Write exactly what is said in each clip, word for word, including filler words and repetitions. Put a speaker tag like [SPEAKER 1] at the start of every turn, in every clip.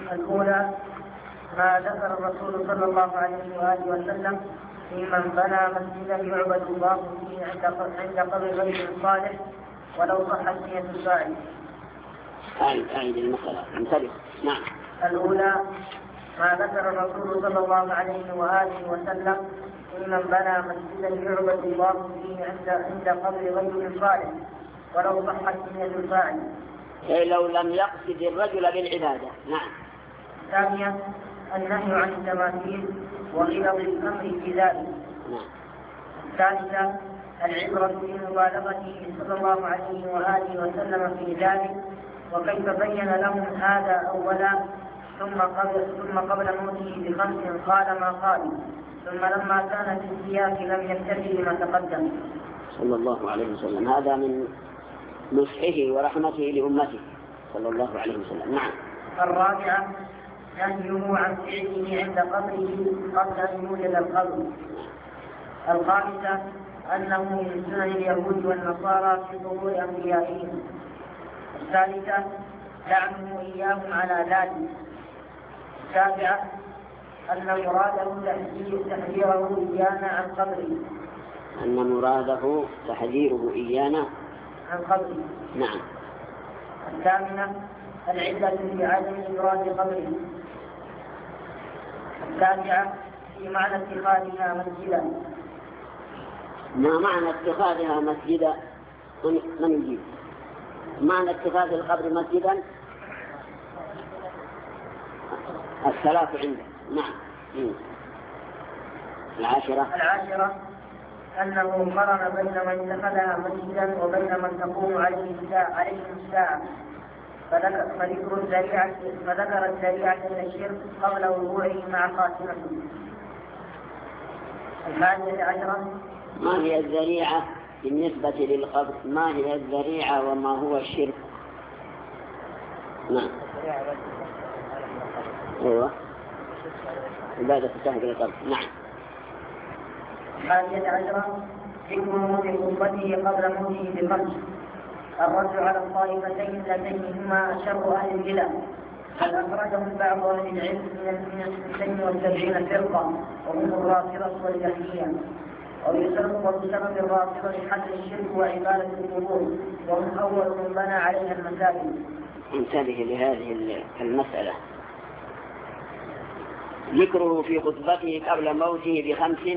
[SPEAKER 1] الأولى ما ذكر الرسول صلى الله عليه وآله وسلم ممن بنى مسجدا يعبد الله فيه عند قبر رجل صالح ولو صحت نية الفاعل.
[SPEAKER 2] أعيد المسألة انتبه. نعم.
[SPEAKER 1] الأولى ما ذكر الرسول صلى الله عليه وآله وسلم ممن بنى مسجدا يعبد الله فيه عند عند قبر رجل صالح ولو صحت نية الفاعل.
[SPEAKER 2] أي لو لم يقصد الرجل بالعبادة. نعم.
[SPEAKER 1] ثانيا النهي عن التماثيل وغلظ الأمر في ذلك.
[SPEAKER 2] نعم.
[SPEAKER 1] الثالثة العبرة بمبالغته صلى الله عليه وآله وسلم في ذلك وكيف بين لهم هذا أولا ثم قبل, ثم قبل موته بخمس قال ما قال ثم لما كان في السياق لم يكتفي بما تقدم
[SPEAKER 2] صلى الله عليه وسلم. هذا من نصحه ورحمته لأمته صلى الله عليه وسلم. نعم.
[SPEAKER 1] الرابعة نهيه عن فعله عند قبره قبل أن يوجد القبر. الخامسة أنه من سنن اليهود والنصارى في ظهور أنبيائهم. الثالثة لعنه إياهم على ذلك. السابعة أن مراده تحذيره إيانا عن قبره.
[SPEAKER 2] أن مراده تحذيره إيانا
[SPEAKER 1] عن قبره.
[SPEAKER 2] نعم.
[SPEAKER 1] الثامنة العدة في عدم إبراز قبره. التاسعة في معنى اتخاذها مسجدا.
[SPEAKER 2] ما معنى اتخاذها مسجدا؟ من يجيب معنى اتخاذ القبر مسجدا؟ الثلاث عنده. نعم. العاشرة
[SPEAKER 1] العاشرة أنه قرن بين من اتخذها مسجدا وبين من تقوم عليه الساعة فذكر الذريعة فذكر الذريعة إلى الشرك قبل وقوعه مع خاتمته. الحادية عشرة
[SPEAKER 2] ما هي الذريعة بالنسبة للقبر؟ ما هي الذريعة وما هو الشرك؟ نعم. ايوه عبادة تهجر القبر. نعم.
[SPEAKER 1] الحادية عشرة ذكر موت خطبته قبل موته بخمس. الرد على الطائفتين اللتين هما شر أهل البلاد قد أخرجهم بعض أهل العلم من الستين والسبعين فرقة وهم الرافضة والجهمية وبسبب الرافضة حل الشرك وعبادة القبور وهم أول من بنى عليها المساجد.
[SPEAKER 2] انتبه لهذه المسألة. ذكره في خطبته قبل موته بخمس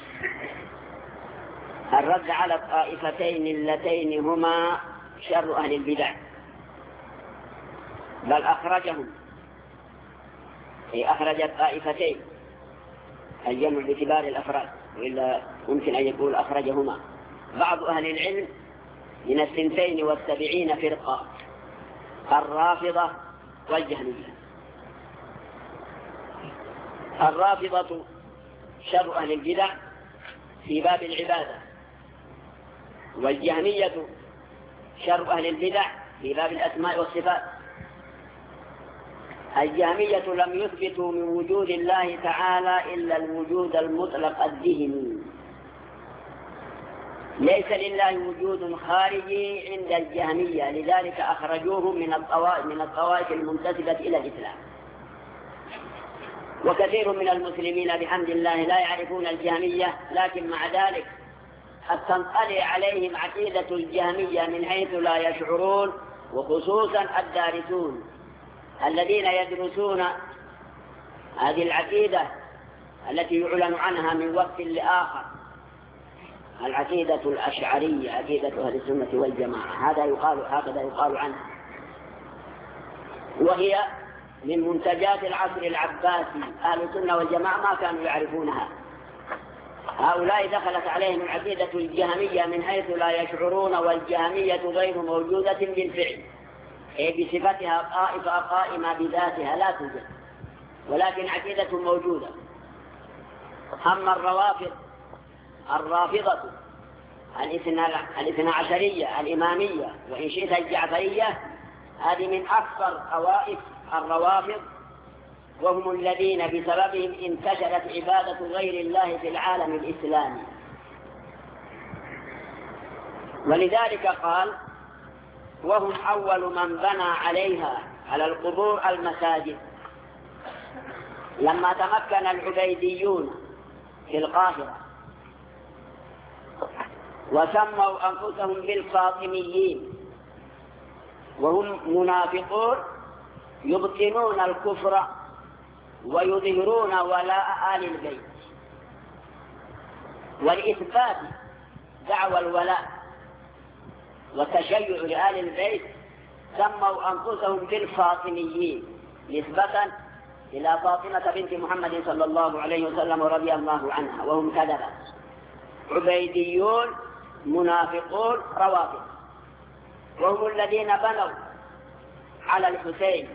[SPEAKER 2] الرد على الطائفتين اللتين هما شر أهل البدع بل أخرجهم أي أخرج الطائفتين الجمع باعتبار الأفراد وإلا ممكن أن يقول أخرجهما بعض أهل العلم من الثنتين والسبعين فرقة الرافضة والجهمية. الرافضة شر أهل البدع في باب العبادة والجهمية شر أهل البدع في باب الأسماء والصفات. الجهمية لم يثبتوا من وجود الله تعالى إلا الوجود المطلق الذهني، ليس لله وجود خارجي عند الجهمية، لذلك أخرجوه من الطوائف من الطوائف المنتسبة إلى الإسلام. وكثير من المسلمين بحمد الله لا يعرفون الجهمية، لكن مع ذلك قد تنطلي عليهم عقيدة الجهمية من حيث لا يشعرون، وخصوصا الدارسون الذين يدرسون هذه العقيدة التي يعلن عنها من وقت لآخر، العقيدة الأشعرية عقيدة أهل السنة والجماعة، هذا يقال هكذا يقال عنها، وهي من منتجات العصر العباسي. أهل السنة والجماعة ما كانوا يعرفونها. هؤلاء دخلت عليهم العقيدة الجهمية من حيث لا يشعرون، والجهمية غير موجودة بالفعل، أي بصفتها طائفة قائمة بذاتها لا توجد، ولكن عقيدة موجودة. أما الروافض الرافضة الاثنى عشرية الإمامية وإن شئت الجعفرية، هذه من أكثر طوائف الروافض، وهم الذين بسببهم انتشرت عبادة غير الله في العالم الإسلامي. ولذلك قال وهم أول من بنى عليها على القبور المساجد، لما تمكن العبيديون في القاهرة وسموا أنفسهم بالفاطميين وهم منافقون يبطنون الكفر ويظهرون ولاء آل البيت، ولإثبات دعوى الولاء والتشيع لآل البيت سموا أنفسهم بالفاطميين نسبة إلى فاطمة بنت محمد صلى الله عليه وسلم ورضي الله عنها، وهم كذبة عبيديون منافقون روافض، وهم الذين بنوا على الحسين،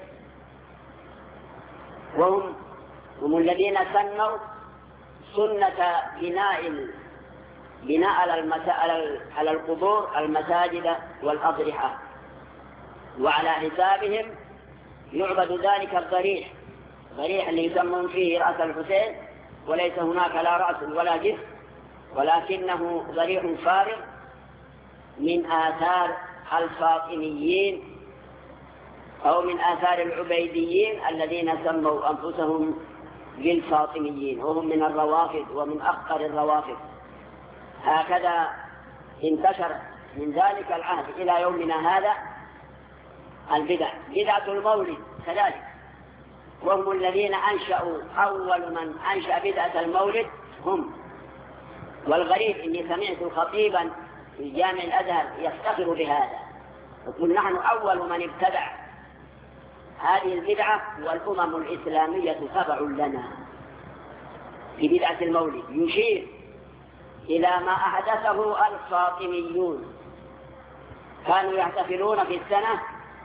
[SPEAKER 2] وهم هم الذين سنوا سنة بناء بناء على القبور المساجد والأضرحة، وعلى حسابهم يعبد ذلك الضريح، ضريح اللي يسمون فيه رأس الحسين، وليس هناك لا رأس ولا جسم، ولكنه ضريح فارغ من آثار الفاطميين أو من آثار العبيديين الذين سموا أنفسهم بالفاطميين، وهم من الروافض ومن أخطر الروافض. هكذا انتشر من ذلك العهد إلى يومنا هذا البدع، بدعة المولد كذلك، وهم الذين أنشأوا أول من أنشأ بدعة المولد هم. والغريب إني سمعت خطيبا في جامع الأزهر يفتخر بهذا، يقول نحن أول من ابتدع هذه البدعة والأمم الإسلامية تبع لنا في بدعة المولد، يشير إلى ما أحدثه الفاطميون. كانوا يحتفلون في السنة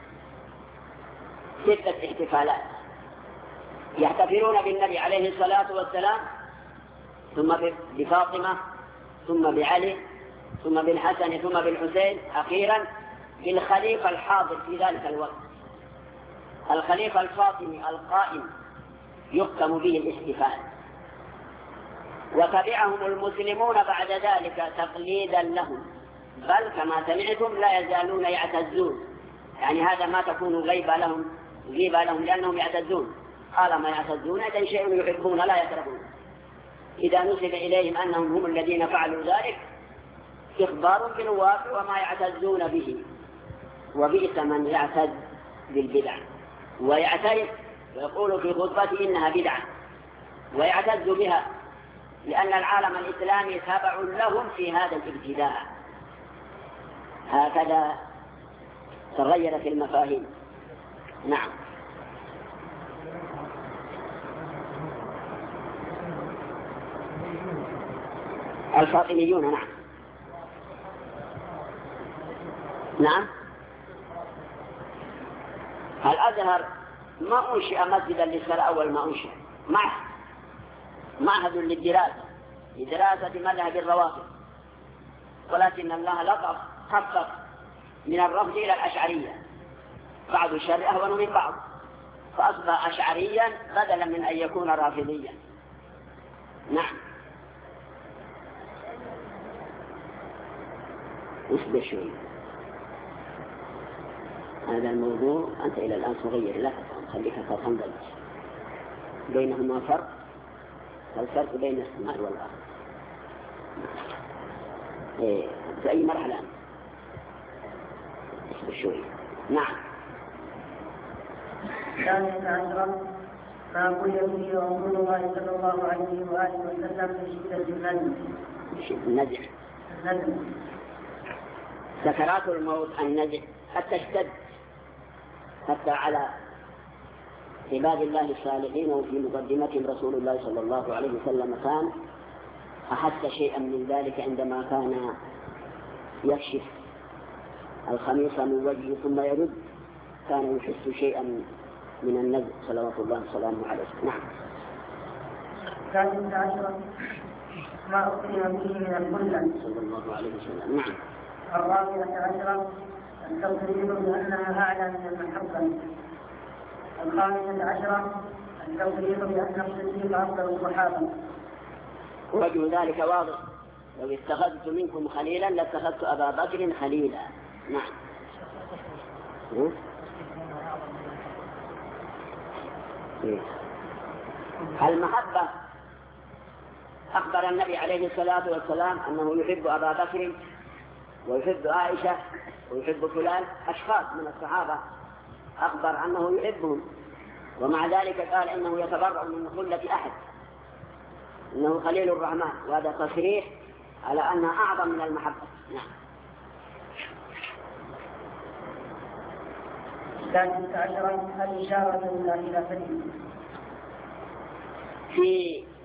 [SPEAKER 2] ستة احتفالات، يحتفلون بالنبي عليه الصلاة والسلام، ثم بفاطمة، ثم بعلي، ثم بالحسن، ثم بالحسين، أخيرا بالخليفة الحاضر في ذلك الوقت، الخليفة الفاطمي القائم يختم به الاحتفال. وتبعهم المسلمون بعد ذلك تقليدا لهم، بل كما سمعتم لا يزالون يعتزون، يعني هذا ما تكون غيبة لهم غيبة لهم لأنهم يعتزون، طالما يعتزون إذا شيء يحبون لا يكرهون. إذا نسب إليهم أنهم هم الذين فعلوا ذلك إخبار بالواقع وما يعتزون به، وبئس من يعتز بالبدع ويعترف ويقول في خطبته إنها بدعة ويعتز بها، لأن العالم الإسلامي تابع لهم في هذا الابتداع. هكذا تغيرت المفاهيم. نعم. الفاطميون نعم نعم الأزهر ما أنشئ مسجدا للصلاة أول ما أنشئ، معه معهد للدراسة لدراسة مذهب الروافض، ولكن الله لطف خفف من الرفض إلى الأشعرية، بعض الشر أهون من بعض، فأصبح أشعريا بدلا من أن يكون رافضيا. نعم. اصبر شوي، هذا الموضوع أنت إلى الآن صغير، لا تفهم، خليك تفهم بلش بينهما فرق، الفرق بين السماء والأرض. إيه في أي مرحلة؟ اصبر شوي. نعم.
[SPEAKER 1] ثانية عشرة ما قل فيه رسول الله صلى الله عليه وآله وسلم في شدة النزع.
[SPEAKER 2] النزع
[SPEAKER 1] النزع
[SPEAKER 2] سكرات الموت، النزع قد تشتد حتى على عباد الله الصالحين، وفي مقدمتهم رسول الله صلى الله عليه وسلم كان أحس شيئا من ذلك عندما كان يكشف الخميص من وجهه ثم يرد، كان يحس شيئا من النزع صلوات الله وسلامه عليه. نعم.
[SPEAKER 1] ثالث عشرة ما أقسم به من الخلة
[SPEAKER 2] صلى الله عليه وسلم. نعم.
[SPEAKER 1] الرابعة عشرة التقرير بأنها أعلى من المحبة. الخامسة عشرة التقرير بأن الصديق أفضل الصحابة.
[SPEAKER 2] وجه ذلك واضح، لو اتخذت منكم خليلا لاتخذت أبا بكر خليلا. نعم. إيه؟ المحبة أخبر النبي عليه الصلاة والسلام أنه يحب أبا بكر ويحب عائشة ويحب فلان، أشخاص من الصحابة أخبر أنه يحبهم، ومع ذلك قال إنه يتبرأ من خلة أحد، إنه خليل الرحمن، وهذا تصريح على أنها أعظم من المحبة. نعم.
[SPEAKER 1] الثالث عشر الإشارة إلى خلافته.
[SPEAKER 2] في